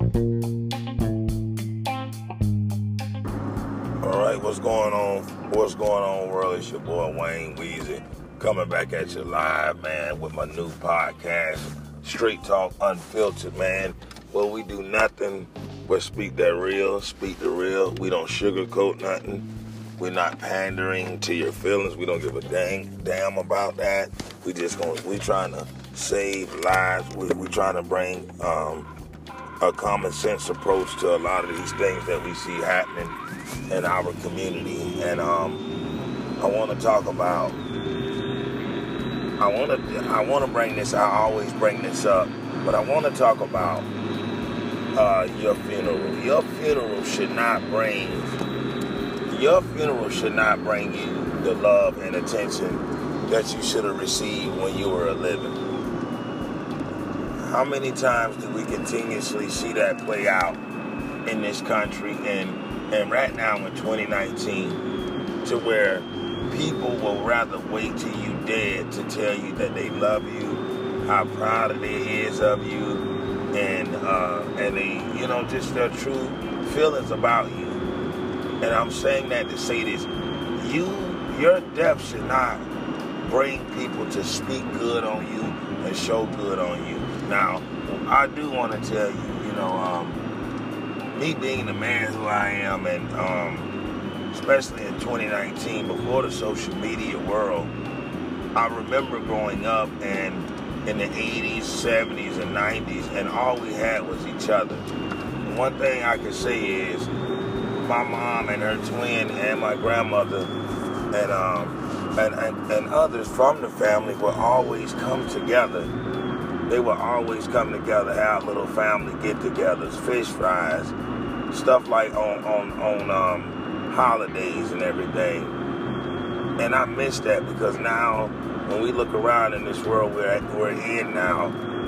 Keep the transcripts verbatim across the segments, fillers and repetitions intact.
Alright, what's going on? What's going on, world? It's your boy Wayne Weezy coming back at you live, man, with my new podcast, Straight Talk Unfiltered, man. Well, we do nothing but speak that real, speak the real. We don't sugarcoat nothing. We're not pandering to your feelings. We don't give a dang damn about that. We just gonna we trying to save lives. We we trying to bring um, a common sense approach to a lot of these things that we see happening in our community. And um, I want to talk about. I want to. I want to bring this. I always bring this up, but I want to talk about uh, your funeral. Your funeral should not bring. Your funeral should not bring you the love and attention that you should have received when you were living. How many times do we continuously see that play out in this country and and right now in twenty nineteen, to where people will rather wait till you dead to tell you that they love you, how proud they is of you, and uh, and they, you know, just their true feelings about you. And I'm saying that to say this: you, your death should not bring people to speak good on you and show good on you. Now, I do want to tell you, you know, um, me being the man who I am, and um, especially in twenty nineteen, before the social media world, I remember growing up and in the eighties, seventies, and nineties, and all we had was each other. One thing I can say is my mom and her twin and my grandmother and um, and, and, and others from the family would always come together. They would always come together, have little family get-togethers, fish fries, stuff like on on on um, holidays and everything. And I miss that, because now when we look around in this world we're we're in now,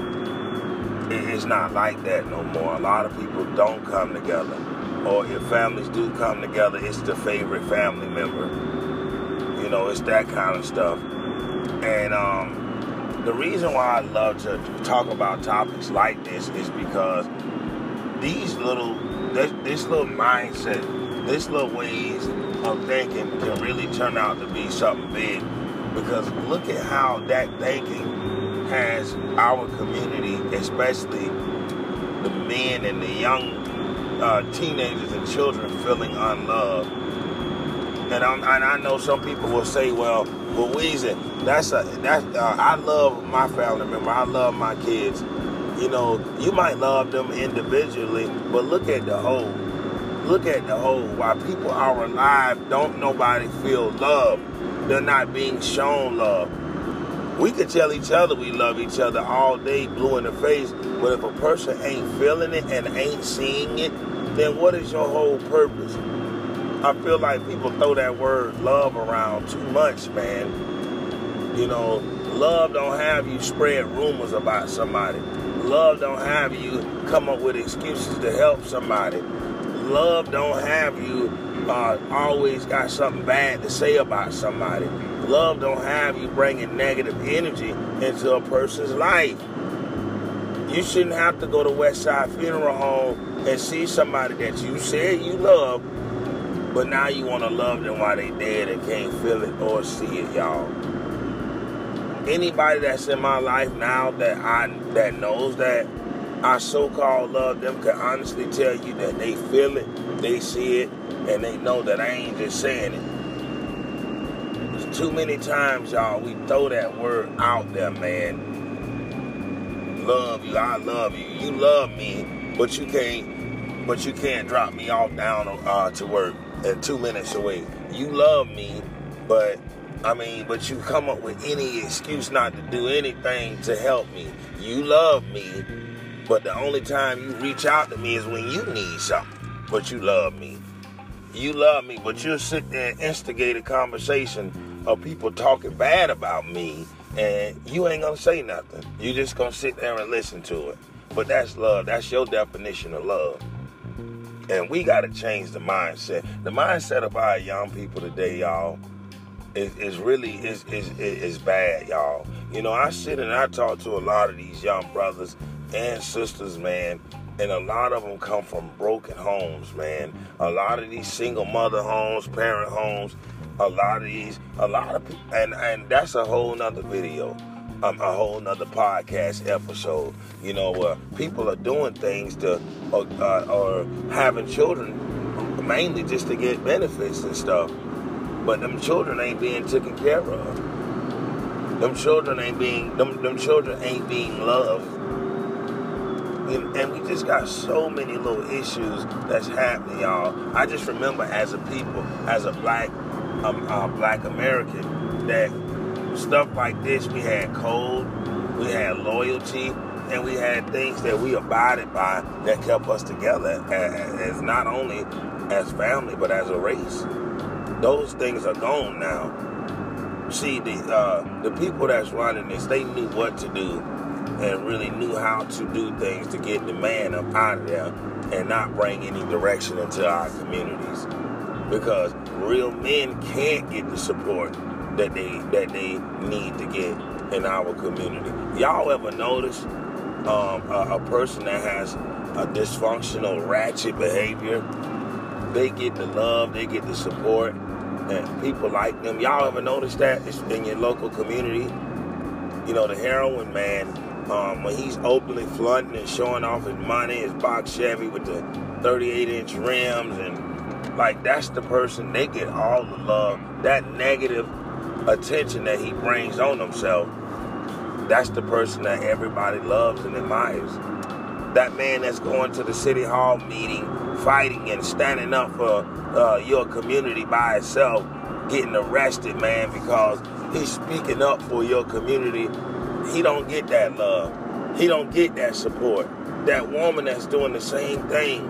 it, it's not like that no more. A lot of people don't come together, or if families do come together, it's the favorite family member. You know, it's that kind of stuff. And um. The reason why I love to talk about topics like this is because these little, this, this little mindset, this little ways of thinking can really turn out to be something big. Because look at how that thinking has our community, especially the men and the young uh, teenagers and children, feeling unloved. And, I'm, and I know some people will say, well, well, Weezy, that's a that's uh, I love my family member. I love my kids. You know, you might love them individually, but look at the whole. Look at the whole. While people are alive, don't nobody feel love. They're not being shown love. We could tell each other we love each other all day, blue in the face, but if a person ain't feeling it and ain't seeing it, then what is your whole purpose? I feel like people throw that word love around too much, man. You know, love don't have you spread rumors about somebody. Love don't have you come up with excuses to help somebody. Love don't have you uh, always got something bad to say about somebody. Love don't have you bringing negative energy into a person's life. You shouldn't have to go to Westside Funeral Home and see somebody that you said you love, but now you want to love them while they dead and can't feel it or see it, y'all. Anybody that's in my life now that I that knows that I so-called love them can honestly tell you that they feel it, they see it, and they know that I ain't just saying it. There's too many times, y'all, we throw that word out there, man. Love you, I love you. You love me, but you can't, but you can't drop me off down uh, to work and two minutes away. You love me, but I mean, but you come up with any excuse not to do anything to help me. You love me, but the only time you reach out to me is when you need something. But you love me. You love me, but you'll sit there and instigate a conversation of people talking bad about me, and you ain't gonna say nothing. You just gonna sit there and listen to it. But that's love. That's your definition of love. And we got to change the mindset. The mindset of our young people today, y'all, is, is really is, is, is bad, y'all. You know, I sit and I talk to a lot of these young brothers and sisters, man, And a lot of them come from broken homes, man. A lot of these single mother homes, parent homes, a lot of these, a lot of people, and, and that's a whole nother video, um, a whole nother podcast episode, you know, where people are doing things to, or, uh, or having children mainly just to get benefits and stuff. But them children ain't being taken care of. Them children ain't being, them, them children ain't being loved. And we just got so many little issues that's happening, y'all. I just remember as a people, as a black, um, uh, black American, that stuff like this, we had code, we had loyalty, and we had things that we abided by that kept us together as, as not only as family, but as a race. Those things are gone now. See, the uh, the people that's running this, they knew what to do and really knew how to do things to get the man up out of there and not bring any direction into our communities. Because real men can't get the support that they that they need to get in our community. Y'all ever notice um, a, a person that has a dysfunctional, ratchet behavior? They get the love, they get the support, and people like them. Y'all ever notice that in your local community? You know, the heroin man, um, when he's openly flaunting and showing off his money, his box Chevy with the thirty-eight inch rims, and like, that's the person, they get all the love. That negative attention that he brings on himself, that's the person that everybody loves and admires. That man that's going to the city hall meeting, fighting and standing up for uh, your community by itself, getting arrested, man, because he's speaking up for your community. He don't get that love. He don't get that support. That woman that's doing the same thing.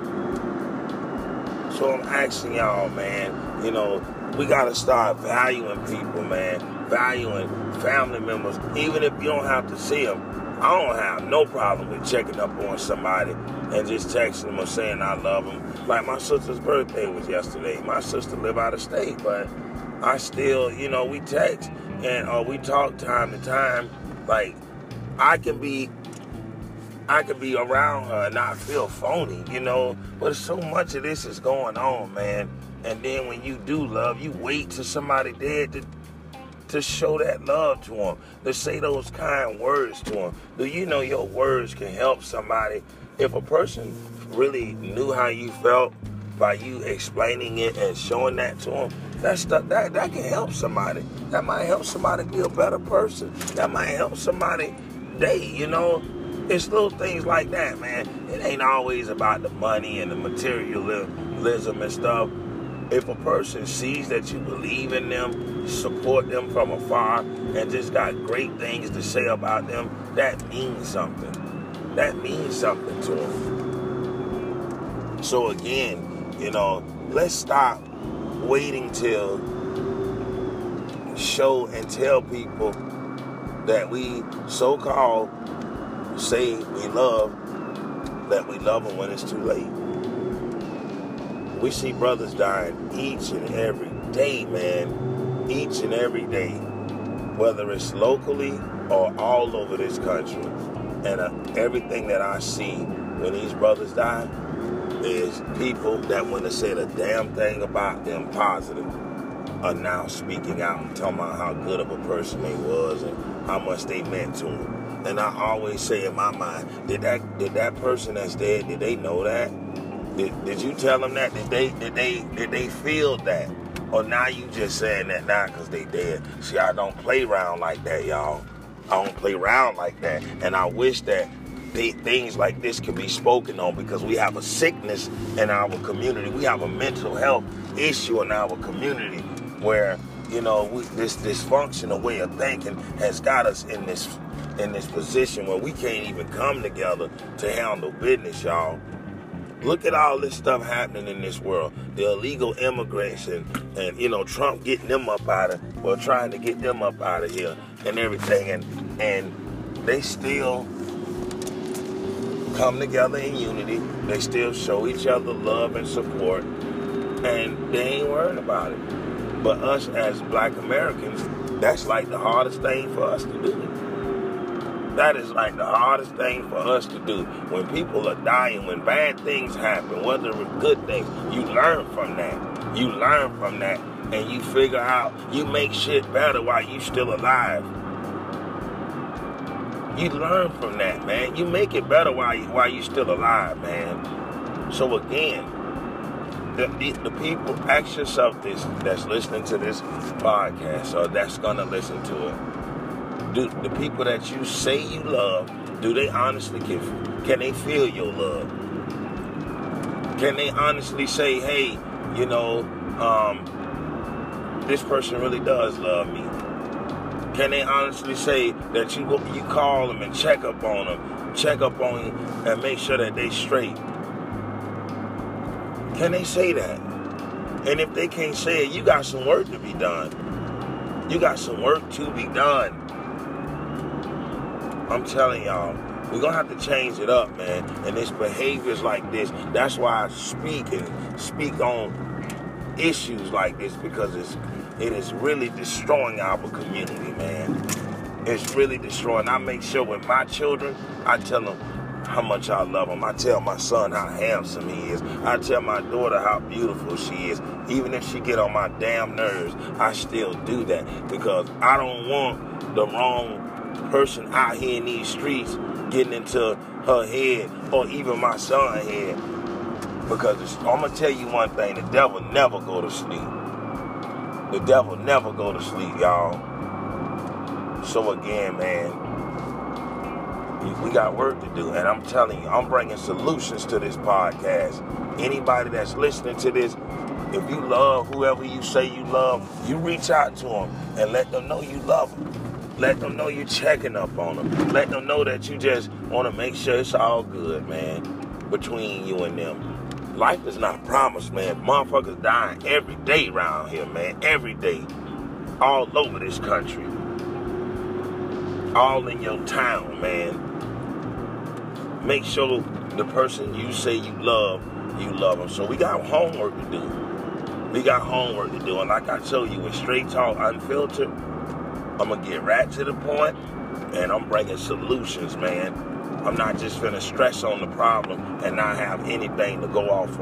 So I'm asking y'all, man, you know, we got to start valuing people, man, valuing family members, even if you don't have to see them. I don't have no problem with checking up on somebody and just texting them or saying I love them. Like, my sister's birthday was yesterday. My sister live out of state, but I still, you know, we text and or we talk time to time. Like, I can be, I can be around her and not feel phony, you know. But so much of this is going on, man. And then when you do love, you wait till somebody dead to to show that love to them, to say those kind words to them. Do you know your words can help somebody? If a person really knew how you felt by you explaining it and showing that to them, that stuff, that, that can help somebody. That might help somebody be a better person. That might help somebody date, you know? It's little things like that, man. It ain't always about the money and the materialism and stuff. If a person sees that you believe in them, support them from afar, and just got great things to say about them, that means something. That means something to them. So again, you know, let's stop waiting till show and tell people that we so-called say we love, that we love them when it's too late. We see brothers dying each and every day, man. Each and every day. Whether it's locally or all over this country. And uh, everything that I see when these brothers die is people that when they said a damn thing about them positive are now speaking out and talking about how good of a person they was and how much they meant to them. And I always say in my mind, did that did that person that's dead, did they know that? Did, did you tell them that? Did they did they did they feel that? Or now you just saying that now because they dead? See, I don't play around like that, y'all. I don't play around like that. And I wish that they, things like this could be spoken on, because we have a sickness in our community. We have a mental health issue in our community where, you know, we, this dysfunctional way of thinking has got us in this in this position where we can't even come together to handle business, y'all. Look at all this stuff happening in this world. The illegal immigration and, you know, Trump getting them up out of, well, trying to get them up out of here and everything. And, and they still come together in unity. They still show each other love and support. And they ain't worried about it. But us as black Americans, that's like the hardest thing for us to do. That is like the hardest thing for us to do. When people are dying, when bad things happen, whether it's good things, you learn from that. You learn from that, and you figure out, you make shit better while you still alive. You learn from that, man. You make it better while you, while you still alive, man. So again, the, the, the people, ask yourself this, that's listening to this podcast, or that's gonna listen to it. Do the people that you say you love, do they honestly give, can they feel your love? Can they honestly say, hey, you know, um, this person really does love me? Can they honestly say that you you call them and check up on them, check up on them and make sure that they straight? Can they say that? And if they can't say it, you got some work to be done. You got some work to be done. I'm telling y'all, we're going to have to change it up, man. And it's behaviors like this. That's why I speak and speak on issues like this, because it's, it is really destroying our community, man. It's really destroying. I make sure with my children, I tell them how much I love them. I tell my son how handsome he is. I tell my daughter how beautiful she is. Even if she get on my damn nerves, I still do that, because I don't want the wrong person out here in these streets getting into her head, or even my son's head. Because it's, I'm going to tell you one thing, the devil never go to sleep. The devil never go to sleep, y'all. So again, man, we got work to do. And I'm telling you, I'm bringing solutions to this podcast. Anybody that's listening to this, if you love whoever you say you love, you reach out to them and let them know you love them. Let them know you're checking up on them. Let them know that you just want to make sure it's all good, man, between you and them. Life is not promised, man. Motherfuckers dying every day around here, man. Every day. All over this country. All in your town, man. Make sure the person you say you love, you love them. So we got homework to do. We got homework to do. And like I told you, with Straight Talk Unfiltered, I'm going to get right to the point, and I'm bringing solutions, man. I'm not just finna stress on the problem and not have anything to go off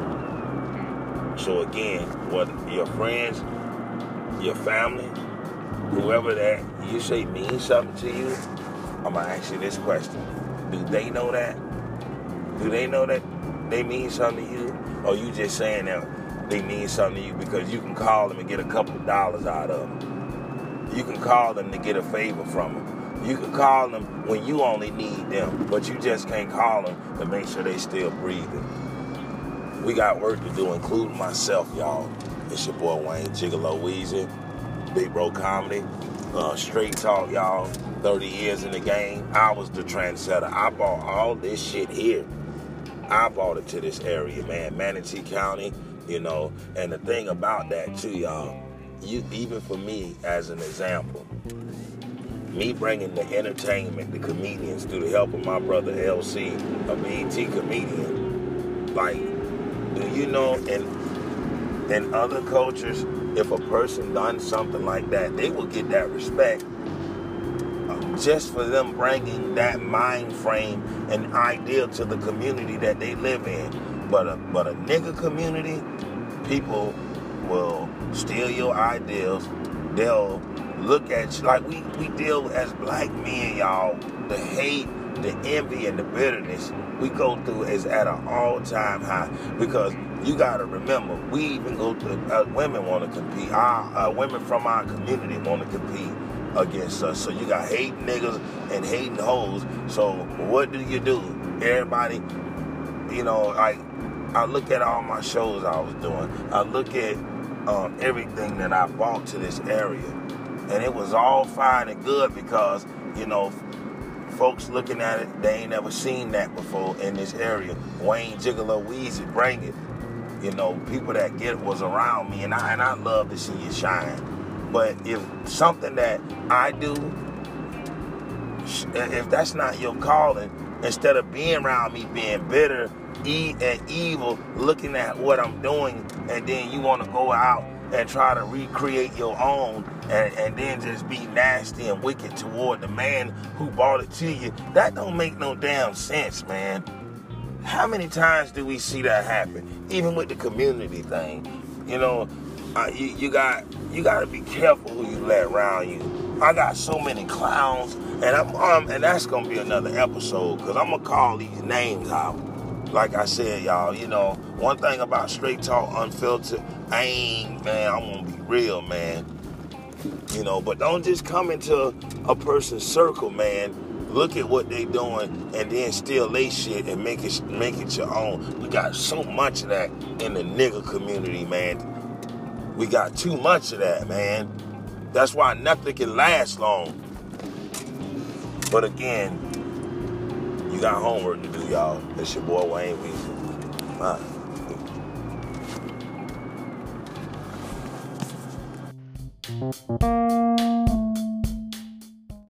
on. So again, what your friends, your family, whoever that you say means something to you, I'm going to ask you this question. Do they know that? Do they know that they mean something to you? Or you just saying that they mean something to you because you can call them and get a couple of dollars out of them? You can call them to get a favor from them. You can call them when you only need them, but you just can't call them to make sure they still breathing. We got work to do, including myself, y'all. It's your boy Wayne Gigolo Weezy, Big Bro Comedy, uh, Straight Talk, y'all. thirty years in the game. I was the trendsetter. I bought all this shit here. I bought it to this area, man. Manatee County, you know. And the thing about that, too, y'all, You, even for me, as an example, me bringing the entertainment, the comedians, through the help of my brother L C, a B E T comedian, like, do you know, in, in other cultures, if a person done something like that, they will get that respect uh, just for them bringing that mind frame and ideal to the community that they live in. But a, but a nigga community, people will steal your ideals. They'll look at you like we, we deal as black men, y'all. The hate, the envy, and the bitterness we go through is at an all-time high, because you got to remember, we even go through, uh, women want to compete. Our uh, women from our community want to compete against us. So you got hating niggas and hating hoes. So what do you do? Everybody, you know, like, I look at all my shows I was doing. I look at um, everything that I brought to this area. And it was all fine and good because, you know, folks looking at it, they ain't never seen that before in this area. Wayne Gigolo Weezy bring it. You know, people that get it was around me, and I, and I love to see you shine. But if something that I do, if that's not your calling, instead of being around me being bitter e- and evil, looking at what I'm doing, and then you want to go out and try to recreate your own, and, and then just be nasty and wicked toward the man who brought it to you. That don't make no damn sense, man. How many times do we see that happen? Even with the community thing. You know, uh, you, you got you got to be careful who you let around you. I got so many clowns, and I'm um, and that's gonna be another episode, because I'm gonna call these names out. Like I said, y'all, you know, one thing about Straight Talk Unfiltered, I ain't, man, I'm gonna be real, man. You know, but don't just come into a person's circle, man. Look at what they doing and then steal they shit and make it make it your own. We got so much of that in the nigga community, man. We got too much of that, man. That's why nothing can last long. But again, you got homework to do, y'all. It's your boy Wayne Weezy. Bye.